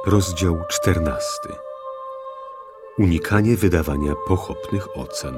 Rozdział 14. Unikanie wydawania pochopnych ocen.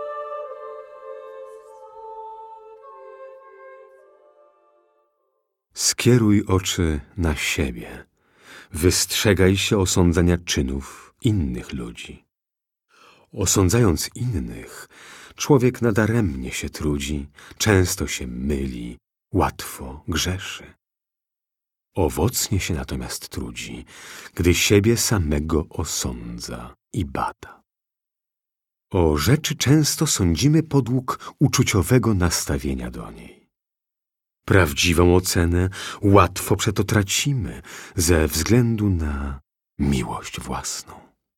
Skieruj oczy na siebie. Wystrzegaj się osądzania czynów innych ludzi. Osądzając innych, człowiek nadaremnie się trudzi, często się myli, łatwo grzeszy. Owocnie się natomiast trudzi, gdy siebie samego osądza i bada. O rzeczy często sądzimy podług uczuciowego nastawienia do niej. Prawdziwą ocenę łatwo przeto tracimy ze względu na miłość własną.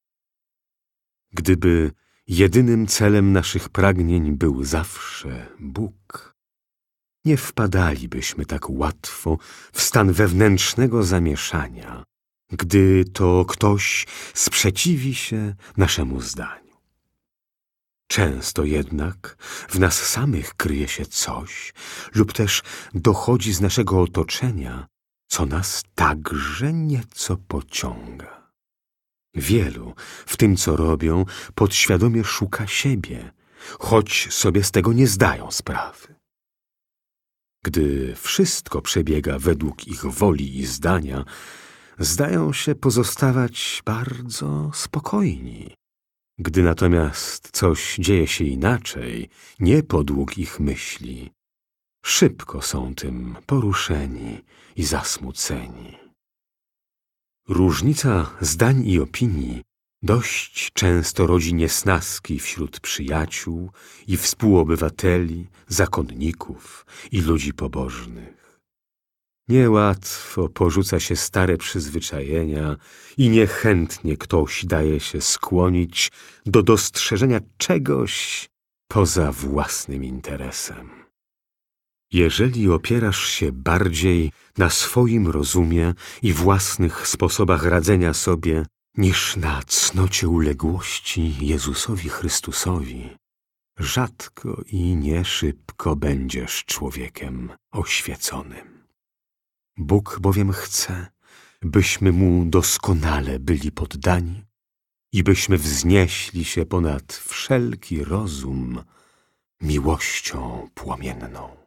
Gdyby jedynym celem naszych pragnień był zawsze Bóg, nie wpadalibyśmy tak łatwo w stan wewnętrznego zamieszania, gdy to ktoś sprzeciwi się naszemu zdaniu. Często jednak w nas samych kryje się coś lub też dochodzi z naszego otoczenia, co nas także nieco pociąga. Wielu w tym, co robią, podświadomie szuka siebie, choć sobie z tego nie zdają sprawy. Gdy wszystko przebiega według ich woli i zdania, zdają się pozostawać bardzo spokojni. Gdy natomiast coś dzieje się inaczej, nie podług ich myśli, szybko są tym poruszeni i zasmuceni. Różnica zdań i opinii dość często rodzi niesnaski wśród przyjaciół i współobywateli, zakonników i ludzi pobożnych. Niełatwo porzuca się stare przyzwyczajenia i niechętnie ktoś daje się skłonić do dostrzeżenia czegoś poza własnym interesem. Jeżeli opierasz się bardziej na swoim rozumie i własnych sposobach radzenia sobie, niż na cnocie uległości Jezusowi Chrystusowi, rzadko i nie szybko będziesz człowiekiem oświeconym. Bóg bowiem chce, byśmy Mu doskonale byli poddani i byśmy wznieśli się ponad wszelki rozum miłością płomienną.